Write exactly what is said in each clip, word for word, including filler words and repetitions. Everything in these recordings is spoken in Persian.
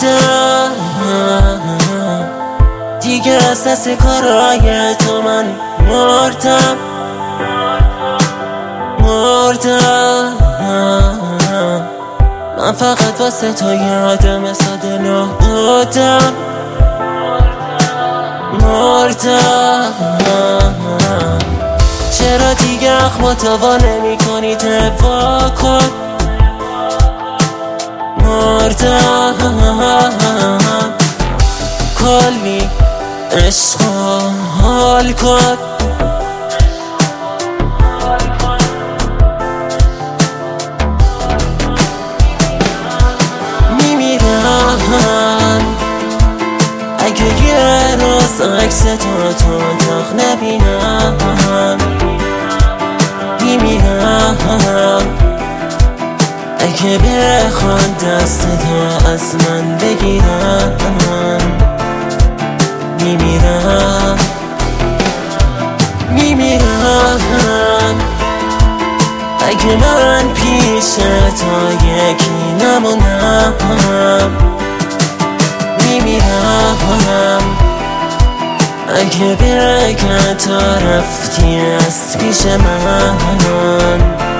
مردم دیگه از دست کارای تو من مردم مردم من فقط واسه تو یه آدم ساده نبودم مردم چرا دیگه اخماتو وا نمی کنی دفاع کن مردم کلی عشق حال کن میمیرم اگه یه روز عکس تو تو اتاق نبینم میمیرم اگه بخوان دست تو از من بگیرم میمیرم میمیرم اگه من پیش تو یکی نمونم میمیرم اگه بگن تو رفتی از پیش من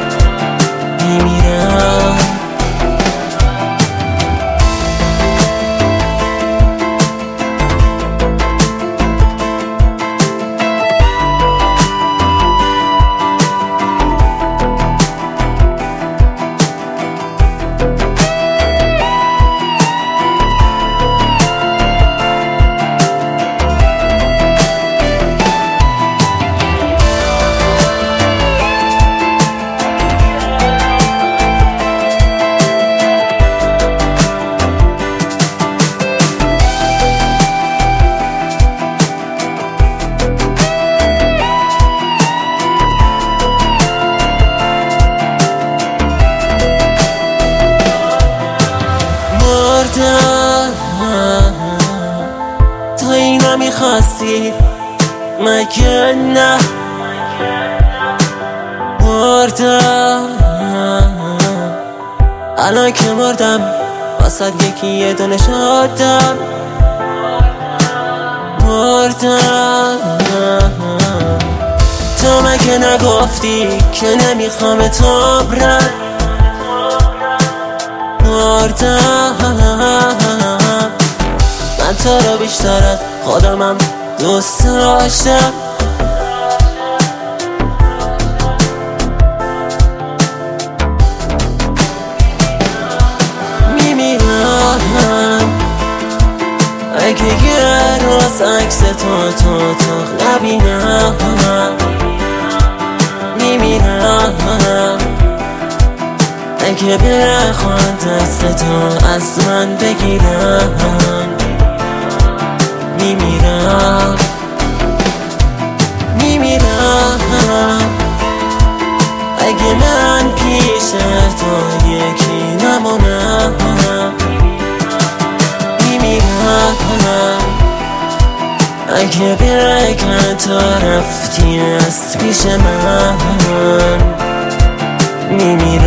میمیرم تو اینو میخواستی مگه نه مردم الان که مردم واسه یکی یه دونه شدم مردم تو مگه نگفتی که نمیخوام تو برم مردم من تو رو بیشتر از خودمم دوست داشتم میمیرم اگه یه روز عکس تو تو اتاق نبینم میمیرم اگه بخوان دست تو از من بگیرم میمیرم میمیرم اگه من پیش تو یکی نمونم میمیرم اگه بگن تو رفتی از پیش من میمیرم